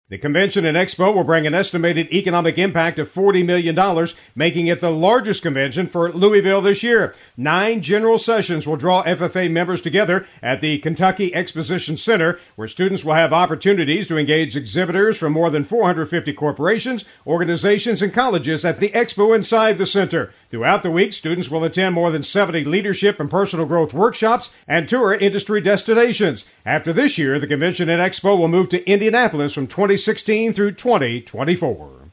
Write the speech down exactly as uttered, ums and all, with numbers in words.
The convention and expo will bring an estimated economic impact of forty million dollars, making it the largest convention for Louisville this year. Nine general sessions will draw F F A members together at the Kentucky Exposition Center, where students will have opportunities to engage exhibitors from more than four hundred fifty corporations, organizations, and colleges at the expo inside the center. Throughout the week, students will attend more than seventy leadership and personal growth workshops and tour industry destinations. After this year, the convention and expo will move to Indianapolis from twenty sixteen through twenty twenty-four.